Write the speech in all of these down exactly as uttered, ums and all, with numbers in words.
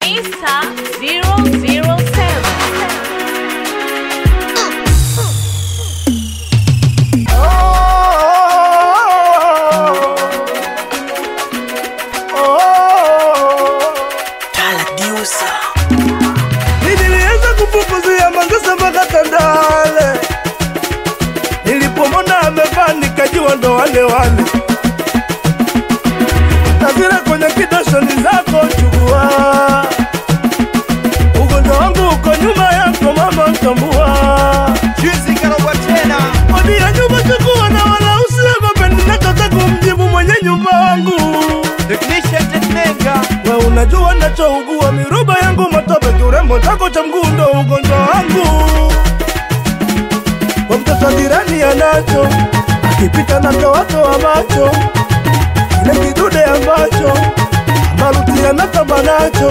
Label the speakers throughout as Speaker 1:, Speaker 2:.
Speaker 1: Mister zero zero seven.
Speaker 2: Nilianza kufukuzia Mangasa mpaka Tandale. Nilipomona amevaa nikajua ndo wale wale. Nazira kwenye kidosho ni zako chukua. Ugonjwa wangu uko nyuma yako mama mtambua.
Speaker 3: Juicy karogwa tena.
Speaker 2: Odi ya nyumba chukua na wala usiogope ninachotaka kumjibu mwenye nyumba wangu.
Speaker 3: Technician Tetnenga.
Speaker 2: We unajua nachougua miruba yangu matope kiurembo chako cha mguu ndo ugonjwa wangu. Kwa mtoto jirani anacho akipita na toato wa macho kile kidude ambacho maruti anatamba nacho.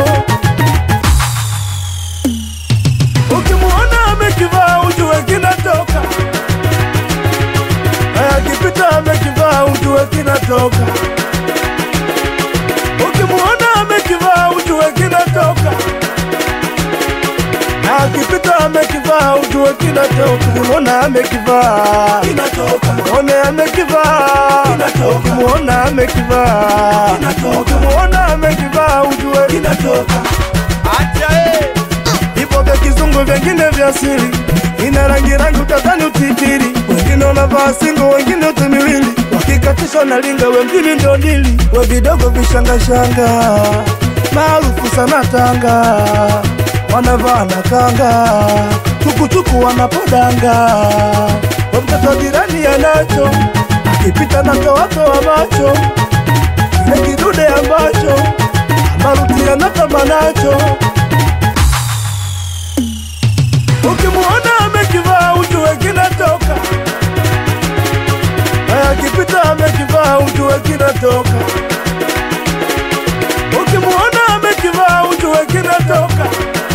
Speaker 2: Ukimuona amekivaa ujue kinatoka, akipita amekivaa ujue kinatoka. Ukimuona amekivaa ujue kinatoka, akipita amekivaa ujue kinatoka. Ukimuona amekivaa kinatoka, ukimuona amekivaa kinatoka, ukimuona amekivaa kinatoka, ukimuona amekivaa ujue kinatoka.
Speaker 3: Acha eh.
Speaker 2: Ipo vya kizungu vingine vya asili, ina rangi rangi utadhani utitiri. Wengine wanavaa singo, wengine utumiwili, wakikatisha na linga, we mjini ndo dili. We vidogo vishangashanga maarufu sana Tanga, wanavaa na kanga chukuchuku wanapodanga. We mtoto jirani anacho akipita na toatoa macho kile kidude ambacho maruti anatamba nacho. Ukimuona amekivaa ujue kinatoka, akipita amekivaa ujue kinatoka. Ukimuona amekivaa ujue kinatoka,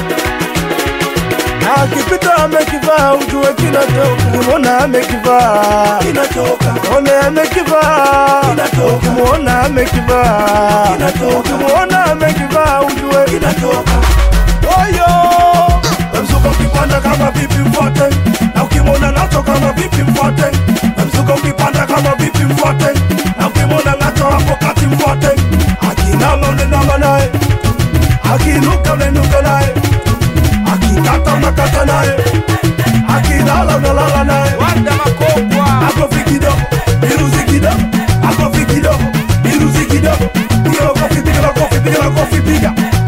Speaker 2: akipita amekivaa ujue kinatoka. Ukimuona amekivaa kinatoka, ukimuona amekivaa kinatoka, ukimuona amekivaa kinatoka, ukimuona amekivaa ujue kinatoka. Oyo mzuka ukipanda kama vipi mfuate, na ukimwona nacho kama vipi mfuate. Mzuka ukipanda kama vipi mfuate, na ukimwona nacho hapo kati mfuate. Akinama unenama naye, akinuka unenuka naye, akikata unakata naye, akilala unalala naye.
Speaker 3: Wanda makobwa.
Speaker 2: Akofi kidogo, miruzi kidogo, akofi kidogo, miruzi kidogo. Piga makofi, piga makofi, piga makofi, piga.